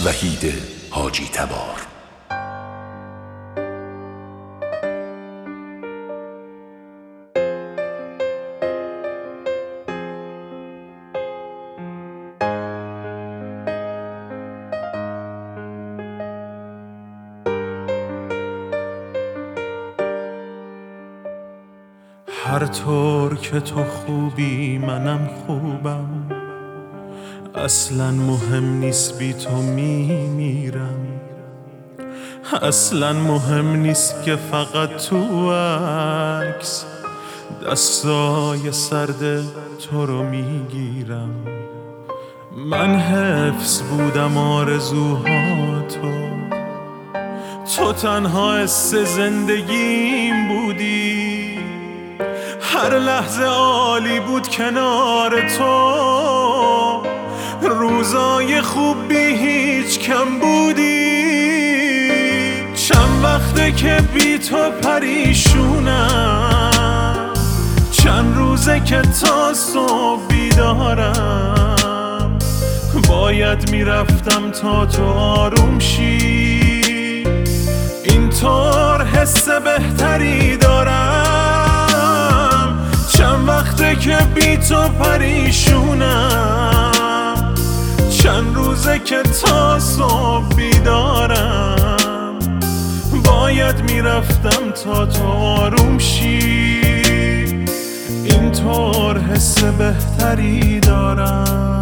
وحید حاجی تبار. هر طور که تو خوبی منم خوبم، اصلا مهم نیست بی تو میمیرم. اصلا مهم نیست که فقط تو عکس دستای سرد تو رو میگیرم. من حفظ بودم آرزوهاتو، تو تنها حس زندگیم بودی. هر لحظه عالی بود کنار تو، روزای خوب بی هیچ کم بودی. چند وقته که بی تو پریشونم، چند روزه که تا صبح بیدارم. باید میرفتم تا تو آروم شی، اینطور حس بهتری دارم. چند وقته که بی تو پریشونم، چند روزه که تا صبح بیدارم. باید میرفتم تا تو آروم شی، اینطور حس بهتری دارم.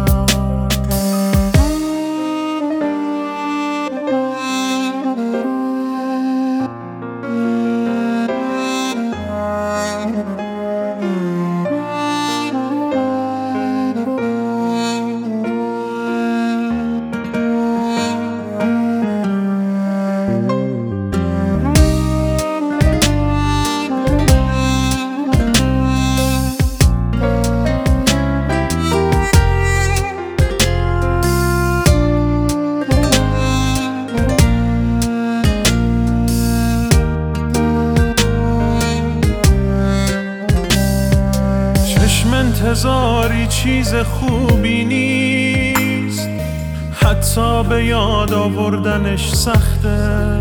انتظاری چیز خوبی نیست، حتی به یاد آوردنش سخته.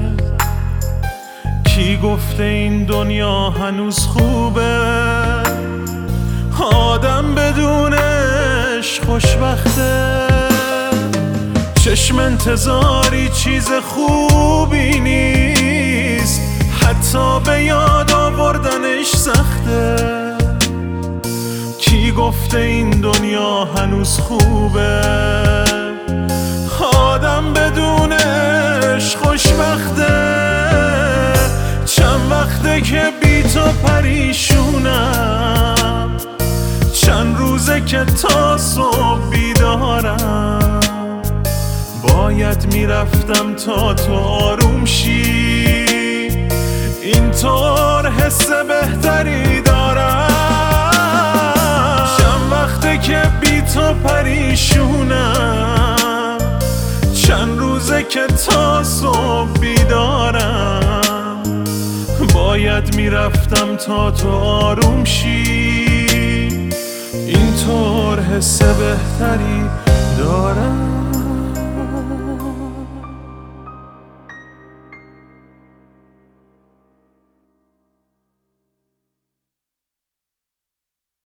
کی گفته این دنیا هنوز خوبه؟ آدم بدونش خوشبخته. چشم انتظاری چیز خوبی نیست، حتی به یاد آوردنش سخته. کی گفته این دنیا هنوز خوبه؟ آدم بدونش خوشبخته. چند وقته که بی تو پریشونم، چند روزه که تا صبح بیدارم. باید میرفتم تا تو آروم شی، اینطور حس بهتری دارم. که بی تو پریشونم، چند روزه که تا صبح بیدارم. باید میرفتم تا تو آروم شی، اینطور حس بهتری دارم.